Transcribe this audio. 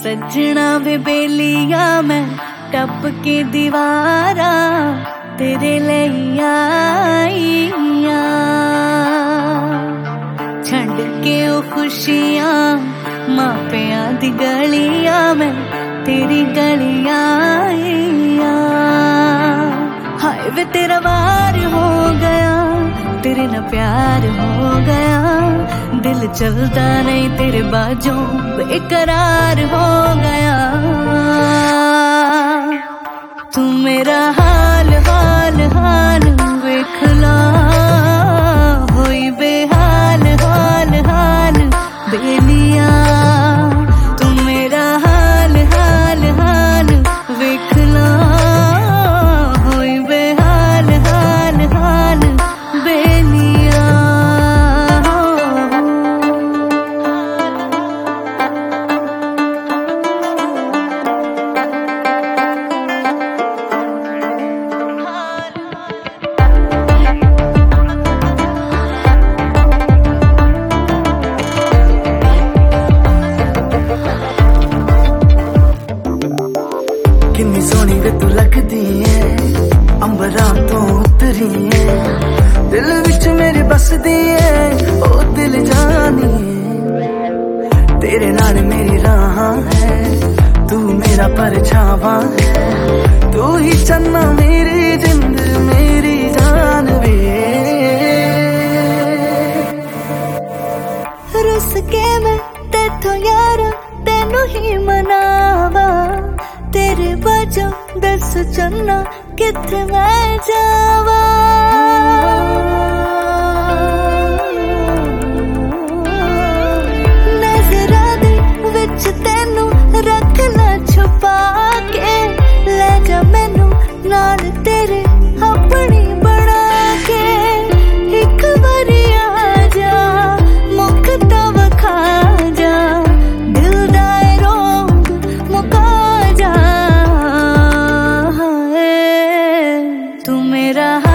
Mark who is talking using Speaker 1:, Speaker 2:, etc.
Speaker 1: सजना वे बेलिया मैं टप के दीवारा तेरे लिए आईया छंड के ओ खुशियां मापिया दी गलियां मैं तेरी गलियां आईया हाय वे तेरा वार हो गया तेरे ना प्यार हो गया दिल चलता नहीं तेरे बाजों बेकरार हो गया तू मेरा हाल हाल हाल देख ला होई बेहाल हाल हाल बेलिया तू मेरा हाल हाल हाल देख ला होई बेहाल हाल हाल बेलिया
Speaker 2: किन्नी सोहनी वे तू लगदी है अंबरां तो उतरी है दिल विच मेरे बसदी है ओ दिल जानी है तेरे नाल मेरी राहां है तू मेरा परछावां है तू ही चन्ना मेरी जिंद मेरी जान वे
Speaker 1: रुस के मैं तेथों यार तेनू ही मनावा तेरे वजह दस चन्ना किथे मैं जावा नजरा दे विच तेनू रख ला छुपा के ले जा मैनू नाल तेरे अपनी बना के एक बारी आ जा मुकता वखा जा दिल दाए रोग मुका जा तू मेरा